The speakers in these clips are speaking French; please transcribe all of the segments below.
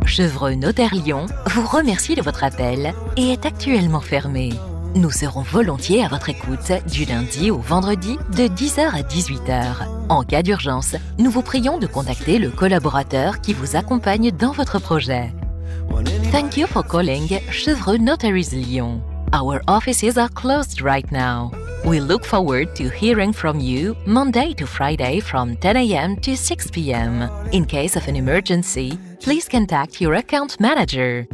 Chevreux Notaire Lyon vous remercie de votre appel et est actuellement fermé. Nous serons volontiers à votre écoute du lundi au vendredi de 10h à 18h. En cas d'urgence, nous vous prions de contacter le collaborateur qui vous accompagne dans votre projet. Thank you for calling Chevreux Notaries Lyon. Our offices are closed right now. We look forward to hearing from you Monday to Friday from 10 a.m. to 6 p.m. In case of an emergency, please contact your account manager.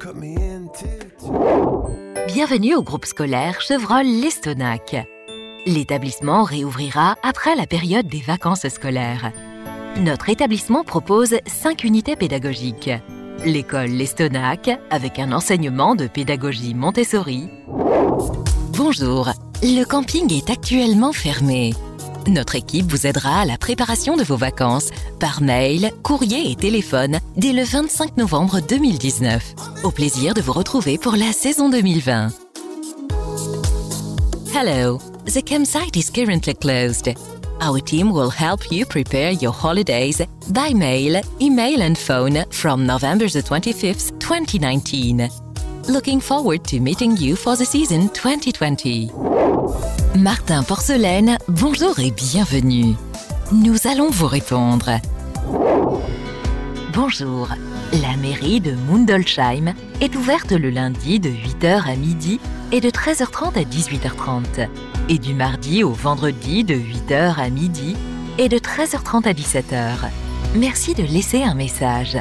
Bienvenue au groupe scolaire Chevreul-Lestonac. L'établissement réouvrira après la période des vacances scolaires. Notre établissement propose 5 unités pédagogiques. L'école Lestonac, avec un enseignement de pédagogie Montessori. Bonjour, le camping est actuellement fermé. Notre équipe vous aidera à la préparation de vos vacances par mail, courrier et téléphone dès le 25 novembre 2019. Au plaisir de vous retrouver pour la saison 2020. Hello, the campsite is currently closed. Our team will help you prepare your holidays by mail, email and phone from November the 25th, 2019. Looking forward to meeting you for the season 2020. Martin Porcelaine, bonjour et bienvenue. Nous allons vous répondre. Bonjour, la mairie de Mundolsheim est ouverte le lundi de 8h à midi et de 13h30 à 18h30 et du mardi au vendredi de 8h à midi et de 13h30 à 17h. Merci de laisser un message.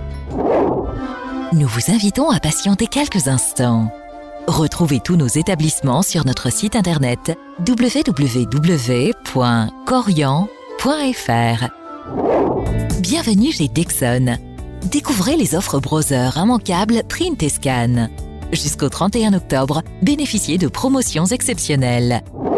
Nous vous invitons à patienter quelques instants. Retrouvez tous nos établissements sur notre site internet www.corian.fr. Bienvenue chez Dexon. Découvrez les offres browser immanquables Print et Scan. Jusqu'au 31 octobre, bénéficiez de promotions exceptionnelles.